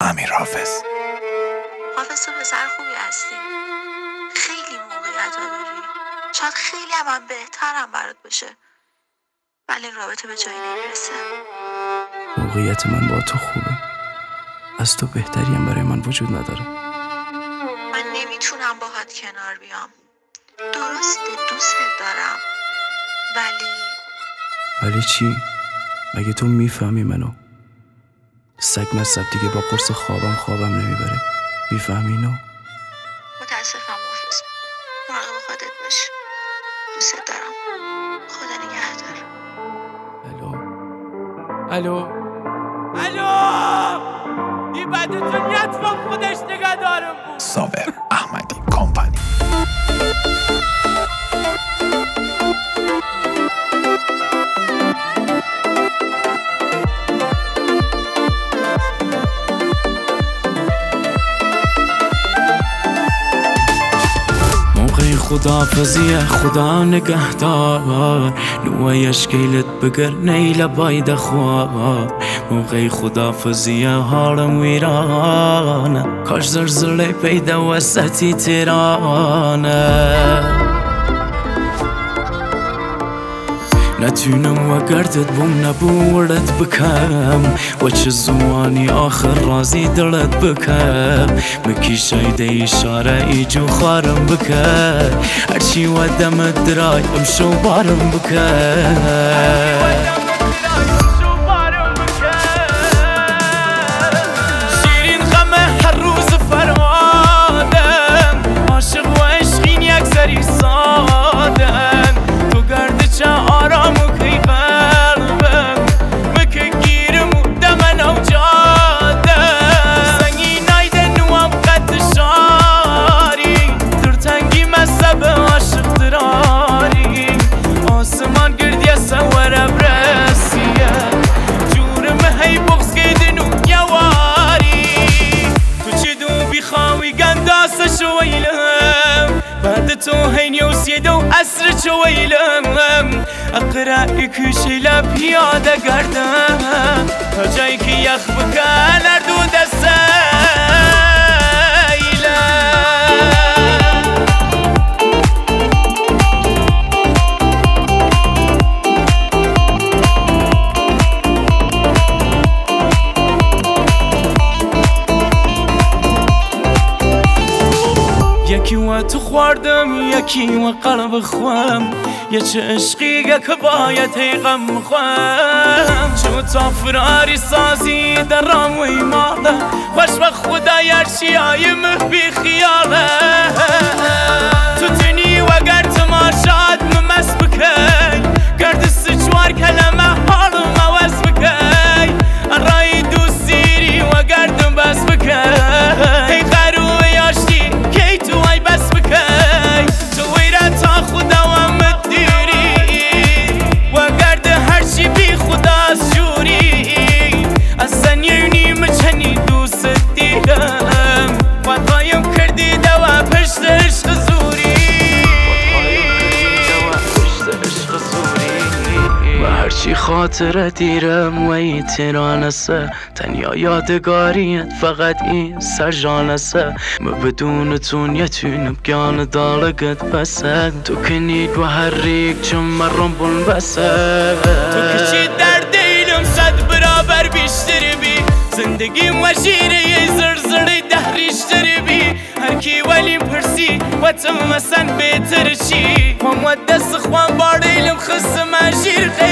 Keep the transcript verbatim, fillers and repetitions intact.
امیر حافظ. حافظ تو پسر خوبی هستی، خیلی موقعیت ها داری، شاید خیلی هم, هم بهترم برات بشه، ولی این رابطه به جایی نمیرسه. موقعیت من با تو خوبه، از تو بهتری هم برای من وجود نداره. من نمیتونم باهات کنار بیام، درسته دوستت دارم، ولی ولی چی؟ مگه تو میفهمی منو؟ سگ مصب دیگه با قرص خوابم خوابم نمیبره، میفهمی اینو؟ متاسفم حافظ، مراقب خودت باش، دوستت دارم، خدا نگهدار. الو الو الو این بدتونیت با خودش نگه دارم بود. صابر احمدی کمپانی. خدافزیه خدا نگهدار، نویش کیلت بگر نیل باید خوار. موقع خدافزیه حالم ویرانه، کاش زلزله پیدا وسطی تهرانه. نتونم وگردت بوم نبورت بکم، و چه زمانی آخر رازی دلت بکم. مکی شایده اشاره ایجو خارم بکم، هرچی و دمت درای امشو بارم بکم. شیرین غمه هر روز فرمادم، عاشق و عشقین یک سری سادم. تو گرد چه آرام و کی قلبم، مکه گیرم و دمن او جادم. سنگی نایده نوام قد شاری، در تنگی مذهب عاشق دراری. آسمان گردیه سوره برسیه، جورم هی بغز گیدن و یواری. تو چی دو بیخواوی گنداسه شویلم، بعد تو هین یوسیده و عصر چویلم. اقرأی کشی لپیاده گردم، تا جایی که یخ بکن اردو یکی و تو خوردم یکی و قلب خوام، یه چه عشقیه که باید هی غم خوام. چه تا فراری سازی در رام و ایماله، خوش و خدای هرچی آیم بی خیاله. تو تنی و گر تماشاد ممس بکی، گرد سچوار کلمه حالم عوض بکی. رای دو سیری و گردم بس بکی، هی قروه یاشتی کی تو ای بس بکی. تو ویره تا خدا و مدیری، و گرد هرچی بی خدا از جوری. از زنیونی مچنی دوست دیدم، و قایم کردی دوا پشت عشق زوری. و هرچی خاطره دیرم و ای تیرانسه، تنیا یادگاریت فقط این سرجانسه. ما بدون تون یتونم گان دالگت بسه، تو کنید و هر ریک چون مرم بون بسه. تو کشی در دیلم صد برابر بیشتر بی، زندگیم و شیره زرزره دهریشتر بی. هرکی ولی پرسی و تم مسن بهتر چی، و دست خوان باریلم خسته مجیر خیلی